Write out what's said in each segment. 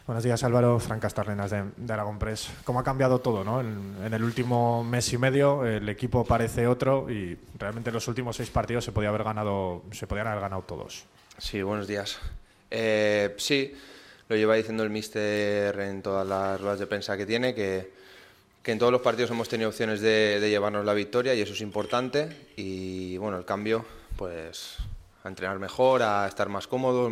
Buenos días, Álvaro. Fran Castarlenas de Aragón Press. ¿Cómo ha cambiado todo, ¿no? En el último mes y medio el equipo parece otro y realmente en los últimos 6 partidos se podían haber ganado todos. Sí, buenos días. Sí, lo lleva diciendo el míster en todas las ruedas de prensa que tiene, que en todos los partidos hemos tenido opciones de llevarnos la victoria y eso es importante. Y bueno, el cambio, pues a entrenar mejor, a estar más cómodos,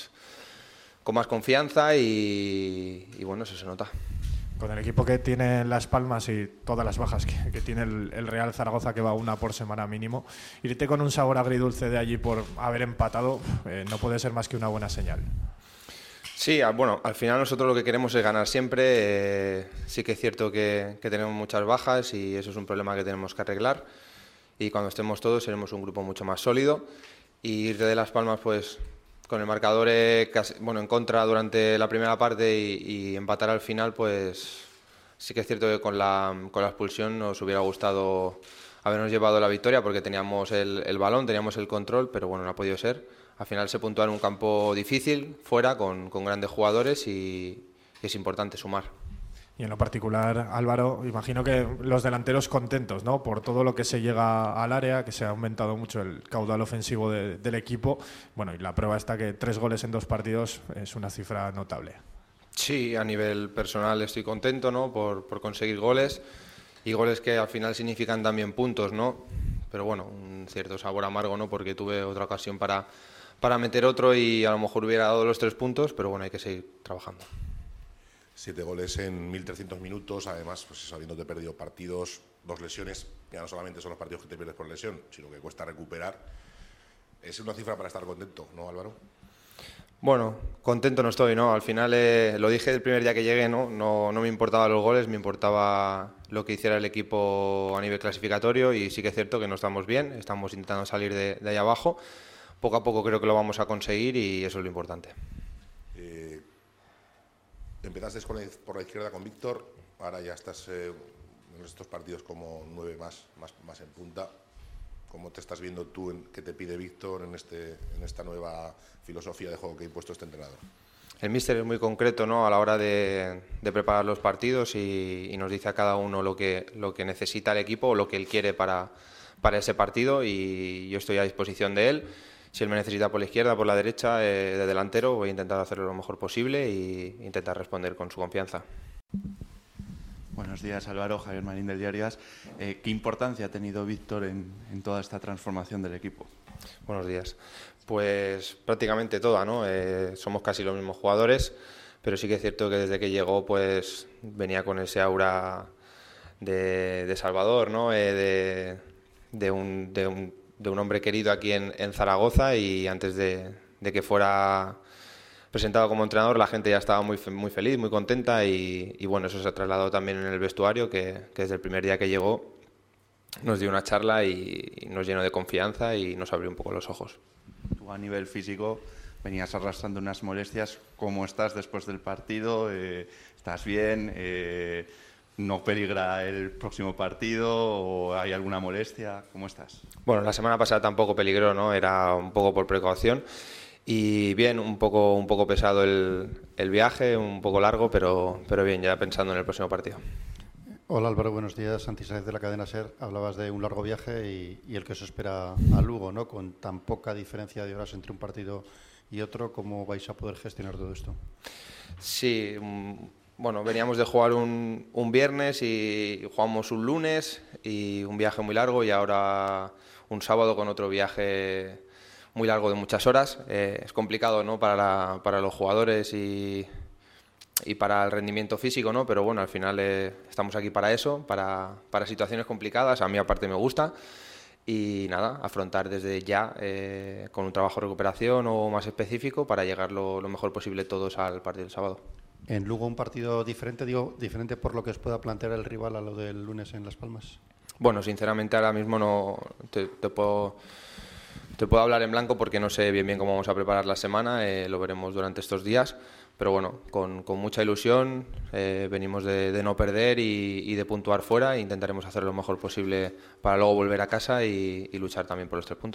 con más confianza y bueno, eso se nota. Con el equipo que tiene Las Palmas y todas las bajas que tiene el Real Zaragoza, que va una por semana mínimo, irte con un sabor agridulce de allí por haber empatado no puede ser más que una buena señal. Sí, bueno, al final nosotros lo que queremos es ganar siempre. Sí que es cierto que tenemos muchas bajas y eso es un problema que tenemos que arreglar. Y cuando estemos todos seremos un grupo mucho más sólido. Y ir de Las Palmas, pues con el marcador en contra durante la primera parte y empatar al final, pues sí que es cierto que con la expulsión nos hubiera gustado habernos llevado la victoria porque teníamos el balón, teníamos el control, pero bueno, no ha podido ser. Al final se puntúa en un campo difícil, fuera, con grandes jugadores y es importante sumar. Y en lo particular, Álvaro, imagino que los delanteros contentos, ¿no? Por todo lo que se llega al área, que se ha aumentado mucho el caudal ofensivo del equipo. Bueno, y la prueba está que 3 goles en 2 partidos es una cifra notable. Sí, a nivel personal estoy contento, ¿no? Por conseguir goles y goles que al final significan también puntos, ¿no? Pero bueno, un cierto sabor amargo, ¿no? Porque tuve otra ocasión para meter otro y a lo mejor hubiera dado los 3 puntos, pero bueno, hay que seguir trabajando. 7 goles en 1.300 minutos, además, pues habiéndote perdido partidos, 2 lesiones, ya no solamente son los partidos que te pierdes por lesión, sino que cuesta recuperar. Es una cifra para estar contento, ¿no, Álvaro? Bueno, contento no estoy, ¿no? Al final lo dije el primer día que llegué, ¿no? No me importaban los goles, me importaba lo que hiciera el equipo a nivel clasificatorio y sí que es cierto que no estamos bien, estamos intentando salir de ahí abajo. Poco a poco creo que lo vamos a conseguir y eso es lo importante. Empezaste por la izquierda con Víctor, ahora ya estás en estos partidos como 9 más en punta. ¿Cómo te estás viendo tú qué te pide Víctor en esta nueva filosofía de juego que ha impuesto este entrenador? El míster es muy concreto, ¿no? A la hora de preparar los partidos y nos dice a cada uno lo que necesita el equipo o lo que él quiere para ese partido y yo estoy a disposición de él. Si él me necesita por la izquierda, por la derecha, de delantero, voy a intentar hacerlo lo mejor posible e intentar responder con su confianza. Buenos días, Álvaro. Javier Marín del Diario AS. ¿Qué importancia ha tenido Víctor en toda esta transformación del equipo? Buenos días. Pues prácticamente toda, ¿no? Somos casi los mismos jugadores, pero sí que es cierto que desde que llegó pues venía con ese aura de Salvador, ¿no? De un hombre querido aquí en Zaragoza y antes de que fuera presentado como entrenador la gente ya estaba muy feliz, muy contenta y bueno, eso se ha trasladado también en el vestuario que desde el primer día que llegó nos dio una charla y nos llenó de confianza y nos abrió un poco los ojos. Tú a nivel físico venías arrastrando unas molestias. ¿Cómo estás después del partido? ¿Estás bien? ¿No peligra el próximo partido o hay alguna molestia? ¿Cómo estás? Bueno, la semana pasada tampoco peligró, ¿no? Era un poco por precaución y bien, un poco pesado el viaje, un poco largo, pero bien, ya pensando en el próximo partido. Hola Álvaro, buenos días. Santi Sáenz de la cadena SER. Hablabas de un largo viaje y el que os espera a Lugo, ¿no? Con tan poca diferencia de horas entre un partido y otro, ¿cómo vais a poder gestionar todo esto? Sí, bueno, veníamos de jugar un viernes y jugamos un lunes y un viaje muy largo y ahora un sábado con otro viaje muy largo de muchas horas. Es complicado, ¿no? para los jugadores y para el rendimiento físico, ¿no? Pero bueno, al final estamos aquí para eso, para situaciones complicadas. A mí aparte me gusta y nada, afrontar desde ya con un trabajo de recuperación o más específico para llegar lo mejor posible todos al partido del sábado. En Lugo un partido diferente, digo, diferente por lo que os pueda plantear el rival a lo del lunes en Las Palmas. Bueno, sinceramente ahora mismo no te puedo hablar en blanco porque no sé bien cómo vamos a preparar la semana, lo veremos durante estos días, pero bueno, con mucha ilusión, venimos de no perder y de puntuar fuera e intentaremos hacer lo mejor posible para luego volver a casa y luchar también por los 3 puntos.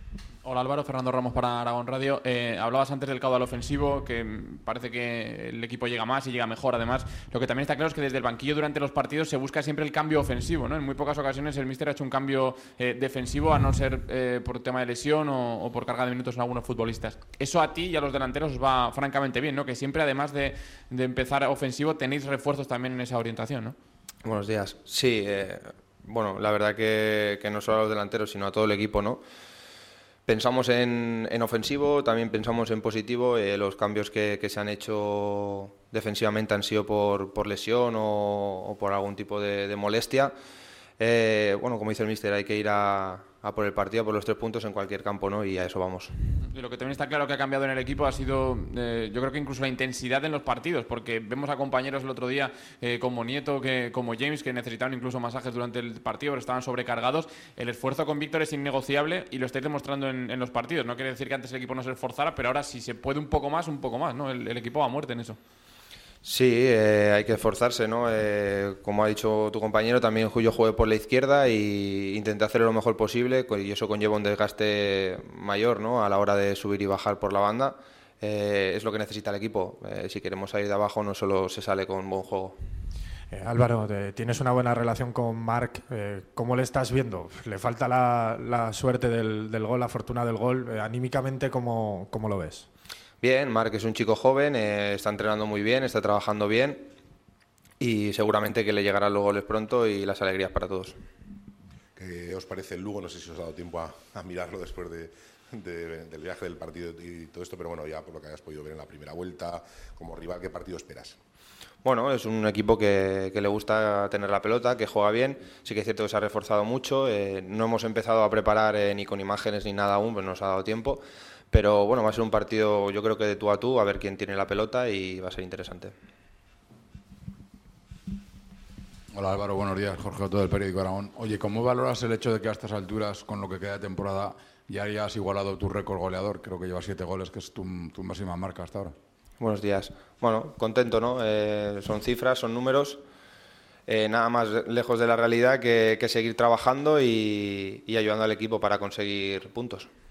Hola Álvaro, Fernando Ramos para Aragón Radio. Hablabas antes del caudal ofensivo, que parece que el equipo llega más y llega mejor. Además, lo que también está claro es que desde el banquillo durante los partidos se busca siempre el cambio ofensivo, ¿no? En muy pocas ocasiones el míster ha hecho un cambio defensivo, a no ser por tema de lesión o por carga de minutos en algunos futbolistas. Eso a ti y a los delanteros os va francamente bien, ¿no? Que siempre, además de empezar ofensivo, tenéis refuerzos también en esa orientación, ¿no? Buenos días. Sí, bueno, la verdad que no solo a los delanteros, sino a todo el equipo, ¿no? Pensamos en ofensivo, también pensamos en positivo. Los cambios que se han hecho defensivamente han sido por lesión o por algún tipo de molestia. Bueno, como dice el míster, hay que ir a por el partido, por los 3 puntos en cualquier campo, ¿no? Y a eso vamos. Y lo que también está claro que ha cambiado en el equipo ha sido, yo creo que incluso la intensidad en los partidos, porque vemos a compañeros el otro día como Nieto, como James, que necesitaban incluso masajes durante el partido, pero estaban sobrecargados. El esfuerzo con Víctor es innegociable y lo estáis demostrando en los partidos. No quiere decir que antes el equipo no se esforzara, pero ahora si se puede un poco más, ¿no? El equipo va a muerte en eso. Sí, hay que esforzarse, ¿no? Como ha dicho tu compañero, también yo jugué por la izquierda y intenté hacer lo mejor posible, y eso conlleva un desgaste mayor, ¿no? A la hora de subir y bajar por la banda. Es lo que necesita el equipo. Si queremos salir de abajo, no solo se sale con buen juego. Álvaro, tienes una buena relación con Marc. ¿Cómo le estás viendo? ¿Le falta la suerte del gol, la fortuna del gol? Anímicamente, ¿cómo lo ves? Bien, Marc es un chico joven, está entrenando muy bien, está trabajando bien y seguramente que le llegarán los goles pronto y las alegrías para todos. ¿Qué os parece el Lugo? No sé si os ha dado tiempo a mirarlo después del viaje del partido y todo esto, pero bueno, ya por lo que hayas podido ver en la primera vuelta, como rival, ¿qué partido esperas? Bueno, es un equipo que le gusta tener la pelota, que juega bien. Sí que es cierto que se ha reforzado mucho. No hemos empezado a preparar ni con imágenes ni nada aún, pues no nos ha dado tiempo. Pero bueno, va a ser un partido, yo creo que de tú a tú, a ver quién tiene la pelota y va a ser interesante. Hola Álvaro, buenos días. Jorge Otto del Periódico Aragón. Oye, ¿cómo valoras el hecho de que a estas alturas, con lo que queda de temporada, ya hayas igualado tu récord goleador? Creo que llevas 7 goles, que es tu máxima marca hasta ahora. Buenos días. Bueno, contento, ¿no? Son cifras, son números. Nada más lejos de la realidad que seguir trabajando y ayudando al equipo para conseguir puntos.